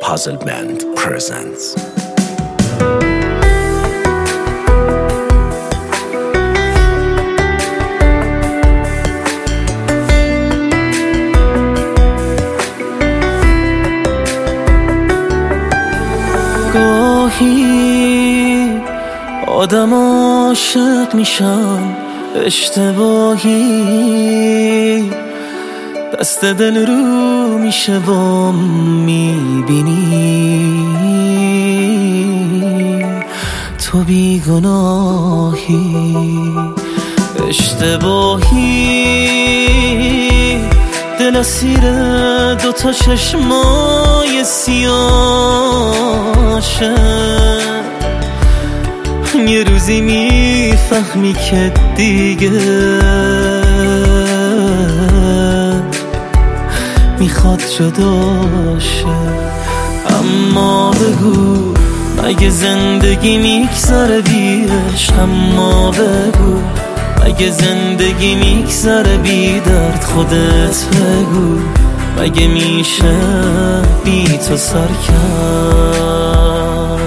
Puzzle Band presents. گاهی آدم عاشق میشم اشتباهی، دست دل رو میشه و میبینی تو بیگناهی. اشتباهی دل اسیر دوتا چشمای سیاشه، یه روزی میفهمی که دیگه میخواد جداشه. اما بگو مگه زندگی میگذره بی عشق؟ اما بگو مگه زندگی میگذره بی درد؟ خودت بگو مگه میشه بی تو سر کرد؟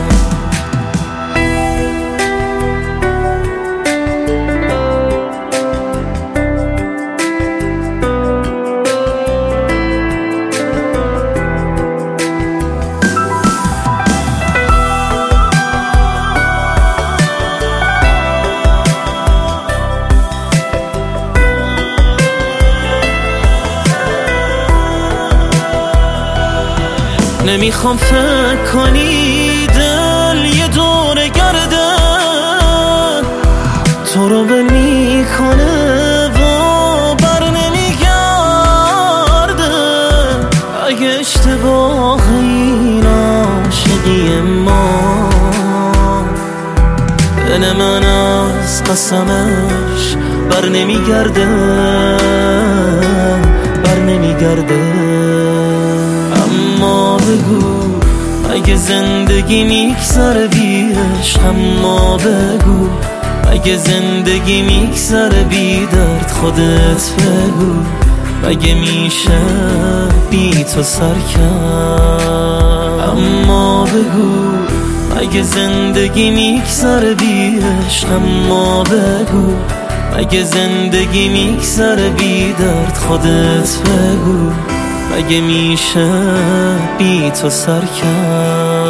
نمیخوام فکر کنی دل یه دوره گرده تو رو ول میکنه و بر نمیگرده. اگه اشتباه این عاشقی ما دل من از قسمش بر نمیگرده اما بگو مگه زندگی میگذره بی عشق؟ اما بگو مگه زندگی میگذره بی درد؟ خودت بگو مگه میشه بی تو سر کرد؟ اما بگو مگه زندگی میگذره بی عشق؟ اما بگو مگه زندگی میگذره بی درد؟ خودت بگو مگه میشه بی تو سر کرد؟